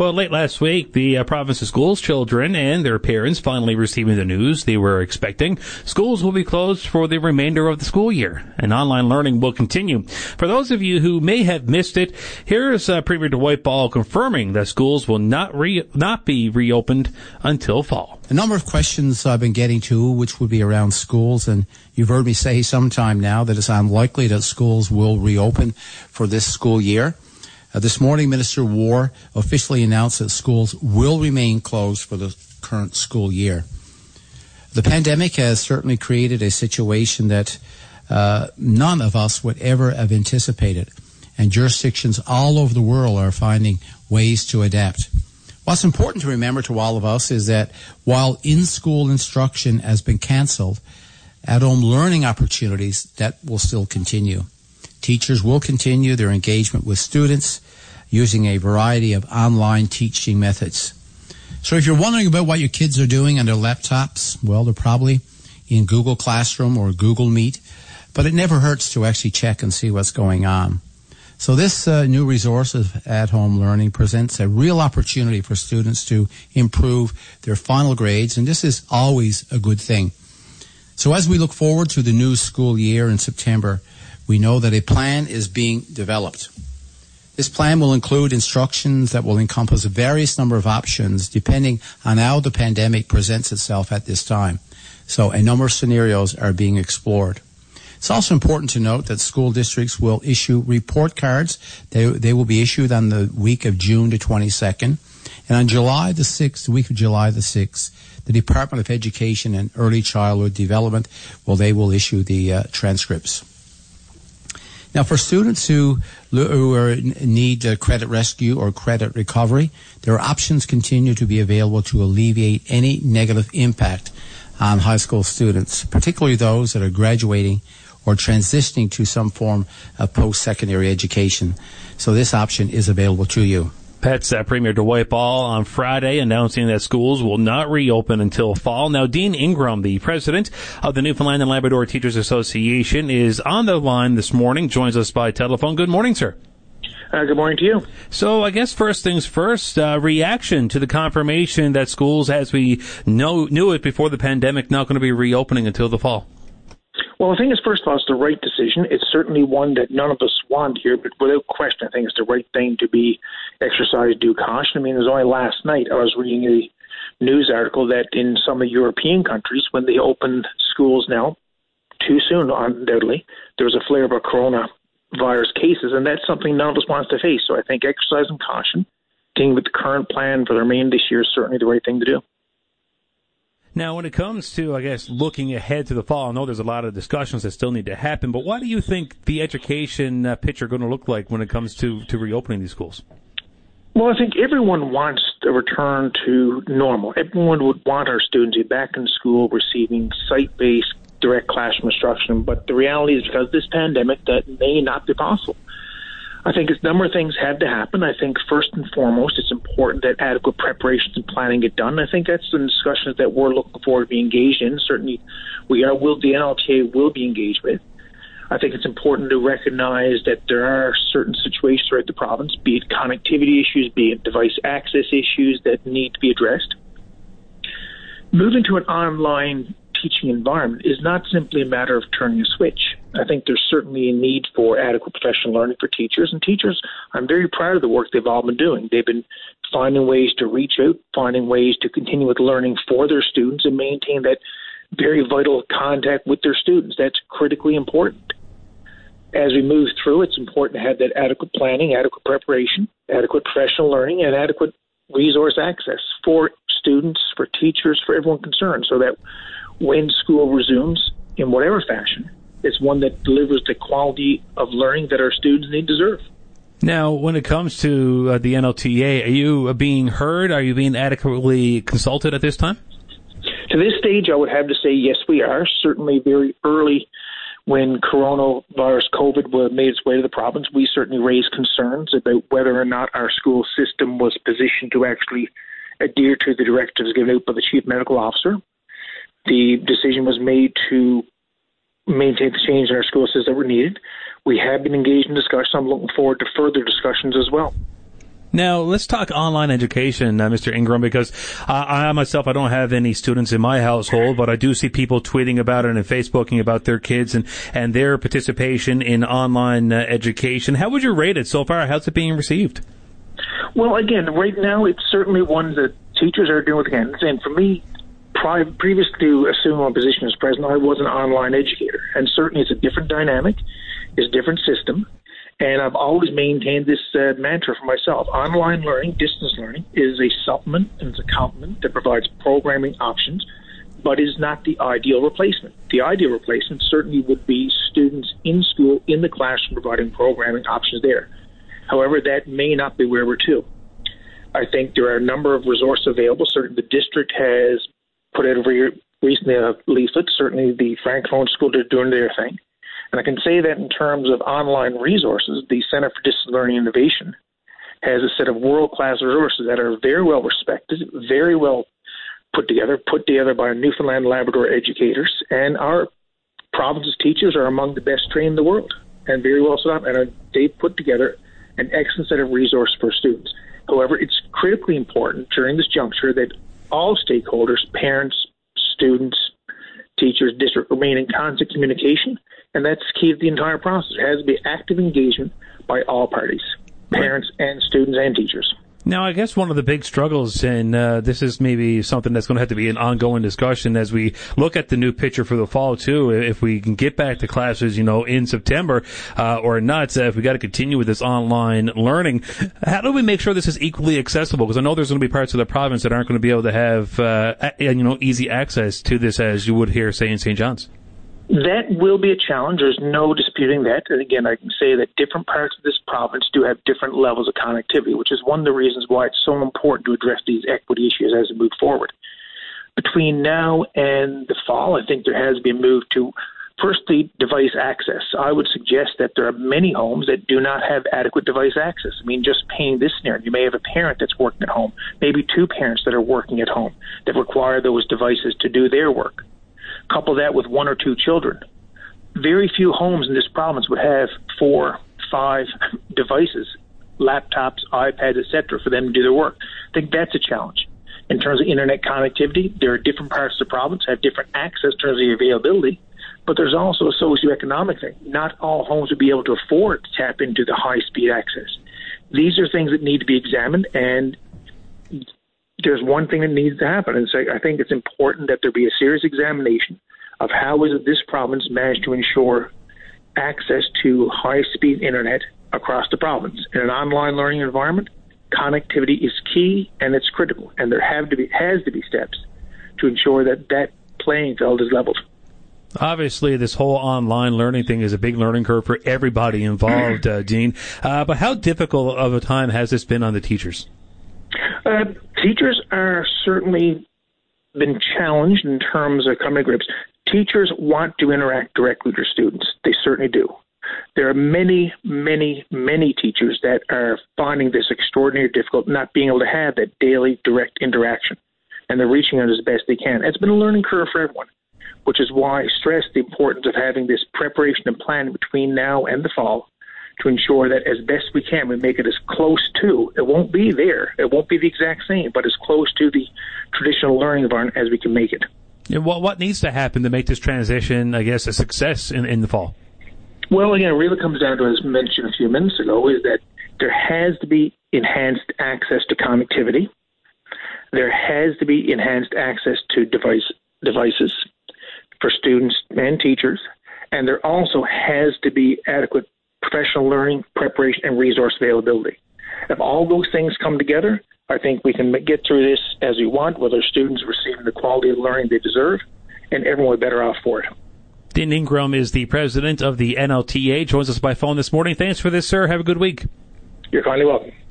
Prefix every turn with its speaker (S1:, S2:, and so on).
S1: Well, late last week, the province's schools children and their parents finally receiving the news they were expecting. Schools will be closed for the remainder of the school year, and online learning will continue. For those of you who may have missed it, here is Premier Dwight Ball confirming that schools will not be reopened until fall.
S2: A number of questions I've been getting to, which would be around schools, and you've heard me say sometime now that it's unlikely that schools will reopen for this school year. This morning, Minister War officially announced that schools will remain closed for the current school year. The pandemic has certainly created a situation that none of us would ever have anticipated, and jurisdictions all over the world are finding ways to adapt. What's important to remember to all of us is that while in-school instruction has been canceled, at-home learning opportunities, that will still continue. Teachers will continue their engagement with students using a variety of online teaching methods. So if you're wondering about what your kids are doing on their laptops, well, they're probably in Google Classroom or Google Meet, but it never hurts to actually check and see what's going on. So this new resource of at-home learning presents a real opportunity for students to improve their final grades, and this is always a good thing. So as we look forward to the new school year in September, we know that a plan is being developed. This plan will include instructions that will encompass a various number of options depending on how the pandemic presents itself at this time. So a number of scenarios are being explored. It's also important to note that school districts will issue report cards. They will be issued on the week of June the 22nd. And on July the 6th, the week of July the 6th, the Department of Education and Early Childhood Development, they will issue the transcripts. Now, for students who need credit rescue or credit recovery, their options continue to be available to alleviate any negative impact on high school students, particularly those that are graduating or transitioning to some form of post-secondary education. So this option is available to you.
S1: That's Premier Dwight Ball on Friday announcing that schools will not reopen until fall. Now, Dean Ingram, the president of the Newfoundland and Labrador Teachers Association, is on the line this morning, joins us by telephone. Good morning, sir.
S3: Good morning to you.
S1: So I guess first things first, reaction to the confirmation that schools, as we knew it before the pandemic, not going to be reopening until the fall.
S3: Well, the thing is, first of all, it's the right decision. It's certainly one that none of us want here, but without question, I think it's the right thing to be exercise due caution. I mean, it was only last night I was reading a news article that in some of the European countries, when they opened schools now, too soon, undoubtedly, there was a flare of coronavirus cases, and that's something none of us wants to face. So I think exercise and caution, dealing with the current plan for the remainder of this year is certainly the right thing to do.
S1: Now, when it comes to, I guess, looking ahead to the fall, I know there's a lot of discussions that still need to happen, but what do you think the education picture going to look like when it comes to reopening these schools?
S3: Well, I think everyone wants a return to normal. Everyone would want our students to be back in school receiving site-based direct classroom instruction, but the reality is because of this pandemic, that may not be possible. I think a number of things had to happen. I think first and foremost, it's important that adequate preparations and planning get done. I think that's the discussions that we're looking forward to be engaged in. Certainly, the NLTA will be engaged with. I think it's important to recognize that there are certain situations throughout the province, be it connectivity issues, be it device access issues that need to be addressed. Moving to an online teaching environment is not simply a matter of turning a switch. I think there's certainly a need for adequate professional learning for teachers. And teachers, I'm very proud of the work they've all been doing. They've been finding ways to reach out, finding ways to continue with learning for their students and maintain that very vital contact with their students. That's critically important. As we move through, it's important to have that adequate planning, adequate preparation, adequate professional learning, and adequate resource access for students, for teachers, for everyone concerned, so that when school resumes in whatever fashion, it's one that delivers the quality of learning that our students need deserve.
S1: Now, when it comes to the NLTA, are you being heard? Are you being adequately consulted at this time?
S3: To this stage, I would have to say yes, we are. Certainly very early when coronavirus COVID made its way to the province, we certainly raised concerns about whether or not our school system was positioned to actually adhere to the directives given out by the Chief Medical Officer. The decision was made to maintain the change in our school systems that were needed. We have been engaged in discussion. I'm looking forward to further discussions as well.
S1: Now, let's talk online education, Mr. Ingram, because I myself, I don't have any students in my household, but I do see people tweeting about it and Facebooking about their kids and their participation in online education. How would you rate it so far? How's it being received?
S3: Well, again, right now, it's certainly one that teachers are doing again. And for me, previous to assuming my position as president, I was an online educator. And certainly it's a different dynamic, it's a different system. And I've always maintained this mantra for myself. Online learning, distance learning, is a supplement and it's a complement that provides programming options, but is not the ideal replacement. The ideal replacement certainly would be students in school, in the classroom, providing programming options there. However, that may not be where we're to. I think there are a number of resources available. Certainly the district has put out recently a leaflet. Certainly the Francophone School are doing their thing. And I can say that in terms of online resources, the Center for Distance Learning Innovation has a set of world-class resources that are very well respected, very well put together by Newfoundland Labrador educators, and our province's teachers are among the best trained in the world and very well set up, and they've put together an excellent set of resources for students. However, it's critically important during this juncture that all stakeholders, parents, students, teachers, district, remain in constant communication. And that's key to the entire process. It has to be active engagement by all parties, parents and students and teachers.
S1: Now, I guess one of the big struggles, and this is maybe something that's going to have to be an ongoing discussion as we look at the new picture for the fall, too, if we can get back to classes, in September or not, if we got to continue with this online learning, how do we make sure this is equally accessible? Because I know there's going to be parts of the province that aren't going to be able to have, easy access to this as you would here, say, in St. John's.
S3: That will be a challenge. There's no disputing that. And again, I can say that different parts of this province do have different levels of connectivity, which is one of the reasons why it's so important to address these equity issues as we move forward. Between now and the fall, I think there has been a move to, firstly, device access. I would suggest that there are many homes that do not have adequate device access. I mean, just painting this scenario, you may have a parent that's working at home, maybe two parents that are working at home that require those devices to do their work. Couple that with one or two children. Very few homes in this province would have 4, 5 devices, laptops, iPads, etc., for them to do their work. I think that's a challenge. In terms of internet connectivity, there are different parts of the province have different access in terms of the availability, but there's also a socioeconomic thing. Not all homes would be able to afford to tap into the high-speed access. These are things that need to be examined, and there's one thing that needs to happen, and so I think it's important that there be a serious examination of how is it this province managed to ensure access to high-speed internet across the province. In an online learning environment, connectivity is key and it's critical, and there has to be steps to ensure that that playing field is leveled.
S1: Obviously, this whole online learning thing is a big learning curve for everybody involved, Dean. But how difficult of a time has this been on the teachers?
S3: Teachers are certainly been challenged in terms of coming to grips. Teachers want to interact directly with their students. They certainly do. There are many, many, many teachers that are finding this extraordinarily difficult, not being able to have that daily direct interaction, and they're reaching out as best they can. It's been a learning curve for everyone, which is why I stress the importance of having this preparation and planning between now and the fall to ensure that as best we can, we make it as close to, it won't be there, it won't be the exact same, but as close to the traditional learning environment as we can make it.
S1: Yeah, what needs to happen to make this transition, I guess, a success in the fall?
S3: Well, again, it really comes down to, as mentioned a few minutes ago, is that there has to be enhanced access to connectivity. There has to be enhanced access to devices for students and teachers. And there also has to be adequate professional learning, preparation, and resource availability. If all those things come together, I think we can get through this as we want, with our students receiving the quality of learning they deserve, and everyone will be better off for it.
S1: Dean Ingram is the president of the NLTA, joins us by phone this morning. Thanks for this, sir. Have a good week.
S3: You're kindly welcome.